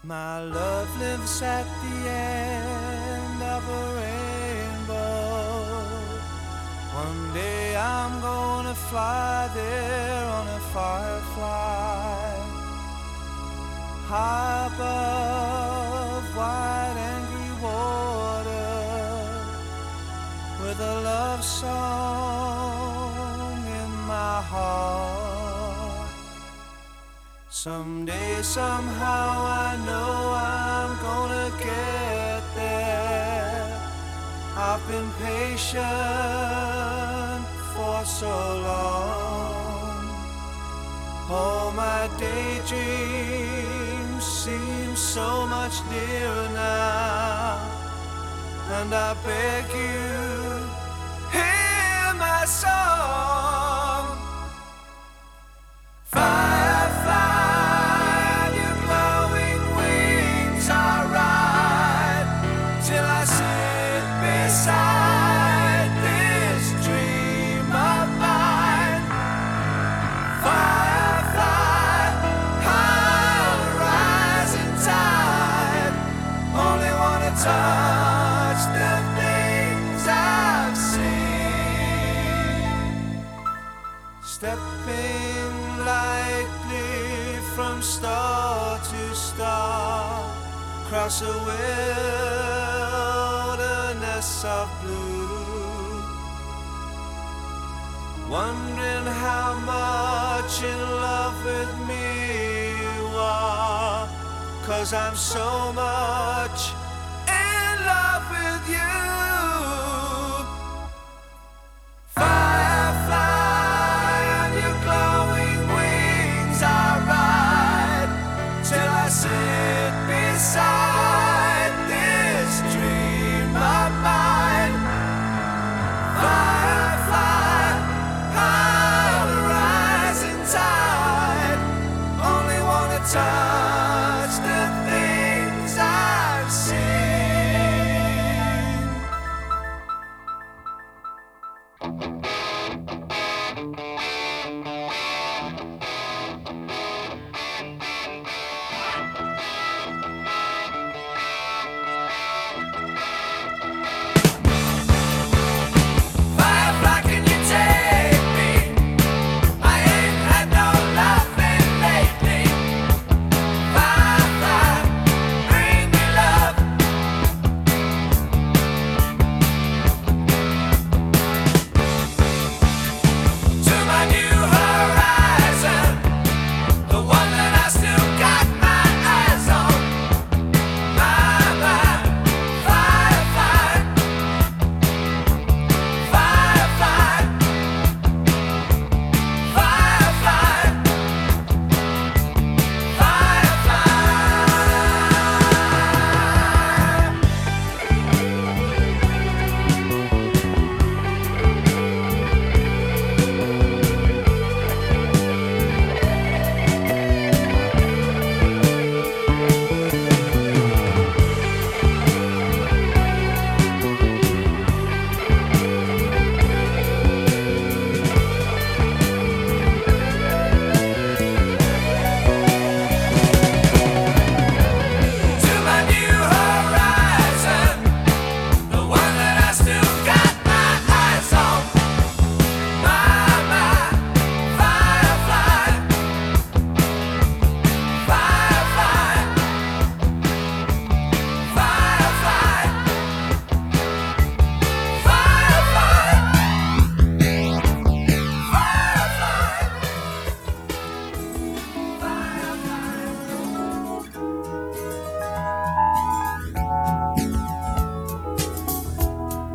My love lives at the end of a rainbow. One day I'm gonna fly there on a firefly, high above wide angry water, with a love song in my heart. Someday, somehow, I know I'm gonna get there. I've been patient for so long. All my daydreams seem so much nearer now, and I beg you, hear my song. Firefly, your glowing wings are right till I sit beside this dream of mine. Firefly, high rising tide, only wanna touch the things I've seen. Stepping lightly from star to star, across a wilderness of blue, wondering how much in love with me you are, 'cause I'm so much in love with you. Sit beside this dream of mine. Firefly, high rising tide, only wanna touch the things I've seen.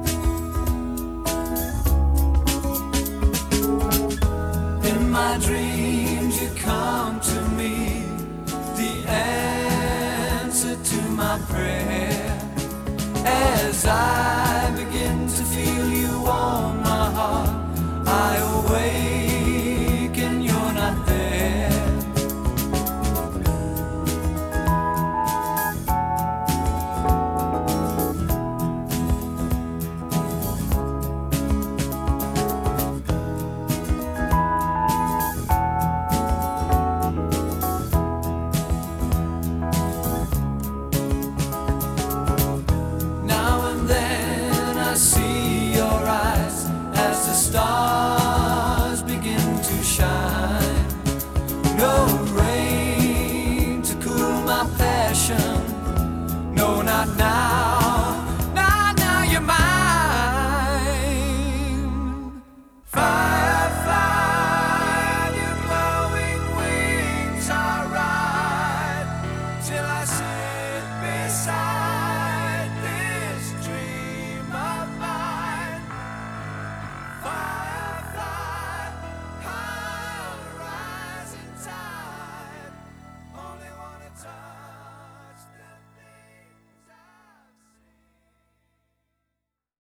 My dream